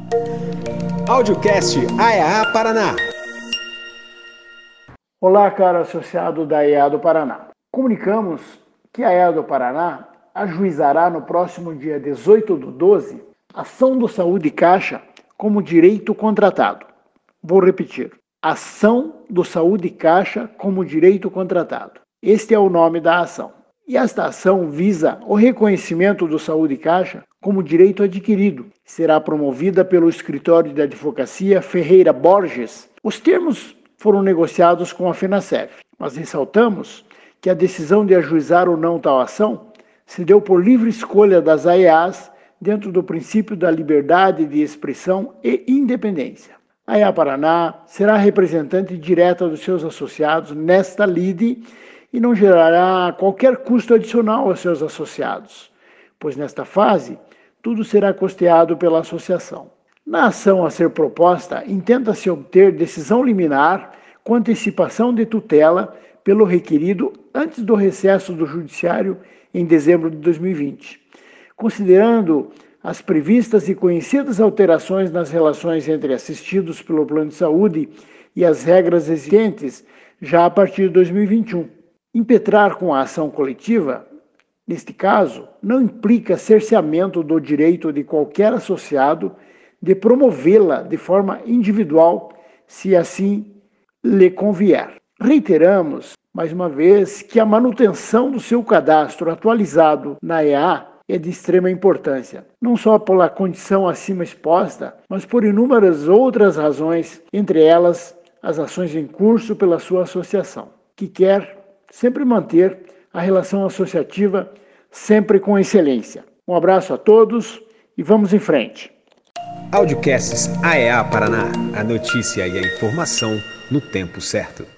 Audiocast AEA Paraná. Olá, caro associado da AEA do Paraná. Comunicamos que a AEA do Paraná ajuizará no próximo dia 18/12 ação do Saúde Caixa como direito contratado. Vou repetir. Ação do Saúde Caixa como direito contratado. Este é o nome da ação. E esta ação visa o reconhecimento do Saúde Caixa como direito adquirido. Será promovida pelo Escritório de Advocacia Ferreira Borges. Os termos foram negociados com a FENASSEF, mas ressaltamos que a decisão de ajuizar ou não tal ação se deu por livre escolha das AEAs dentro do princípio da liberdade de expressão e independência. A AEA Paraná será representante direta dos seus associados nesta lide e não gerará qualquer custo adicional aos seus associados, pois nesta fase tudo será custeado pela associação. Na ação a ser proposta, intenta-se obter decisão liminar com antecipação de tutela pelo requerido antes do recesso do Judiciário em dezembro de 2020. Considerando as previstas e conhecidas alterações nas relações entre assistidos pelo plano de saúde e as regras existentes já a partir de 2021. Impetrar com a ação coletiva, neste caso, não implica cerceamento do direito de qualquer associado de promovê-la de forma individual, se assim lhe convier. Reiteramos, mais uma vez, que a manutenção do seu cadastro atualizado na AEA é de extrema importância, não só pela condição acima exposta, mas por inúmeras outras razões, entre elas as ações em curso pela sua associação, que quer sempre manter a relação associativa sempre com excelência. Um abraço a todos e vamos em frente. Audiocasts AEA Paraná. A notícia e a informação no tempo certo.